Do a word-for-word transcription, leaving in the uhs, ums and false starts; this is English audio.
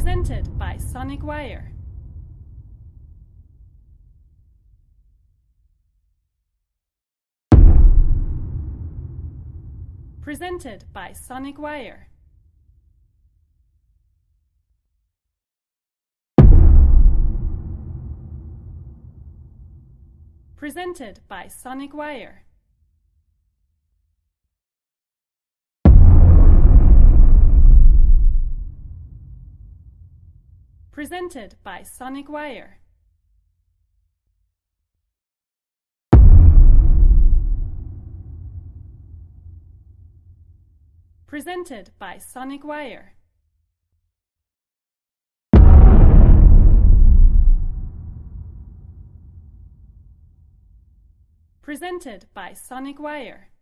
Presented by Sonic Wire. Presented by Sonic Wire. Presented by Sonic Wire. Presented by Sonic Wire. Presented by Sonic Wire. Presented by Sonic Wire.